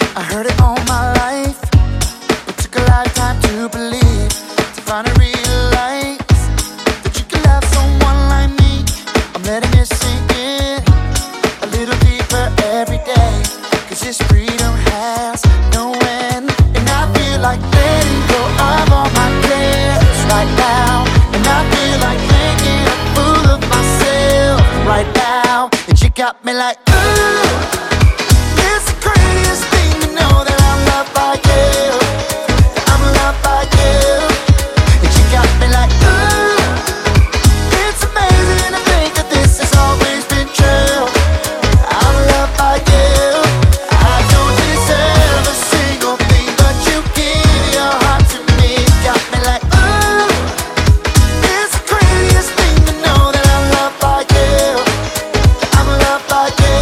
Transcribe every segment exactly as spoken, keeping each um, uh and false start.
I heard it all my life, but took a lifetime to believe, to finally realize that you can love someone like me. I'm letting it sink in a little deeper every day, cause this freedom has no end. And I feel like letting go of all my cares right now, and I feel like making a fool of myself right now. And you got me like, ooh, it's the craziest thing to know that I'm loved by you, that I'm loved by you. And you got me like, ooh, it's amazing to think that this has always been true. I'm loved by you. I don't deserve a single thing, but you give your heart to me. Got me like, ooh, it's the craziest thing to know that I'm loved by you, that I'm loved by you.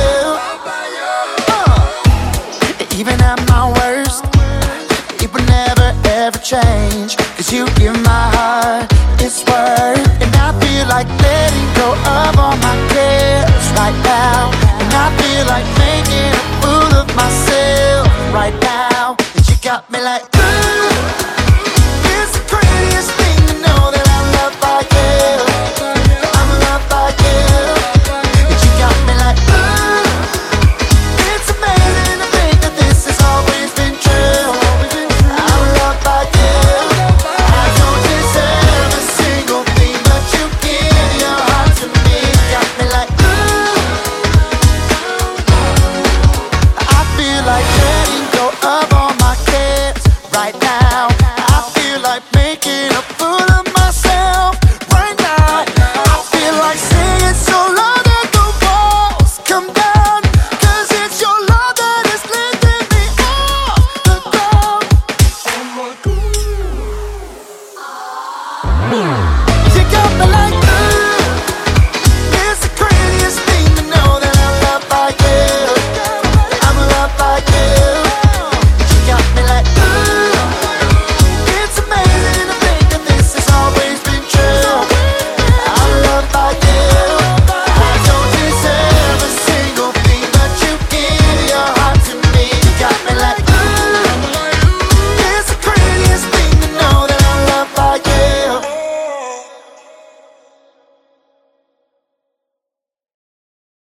Even at my worst, it would never ever change, cause you give my heart its worth. And I feel like letting go of all my cares right now, and I feel like making a fool of myself right now. And you got me like, ooh, it's the craziest thing to know that I'm loved by you, that I'm loved by you. And you got me like, ooh, it's amazing to think that this has always been true. I'm loved by you. I don't deserve a single thing, but you give your heart to me. Got me like, ooh, I feel like letting go of all my cares right now. I feel like making a fool of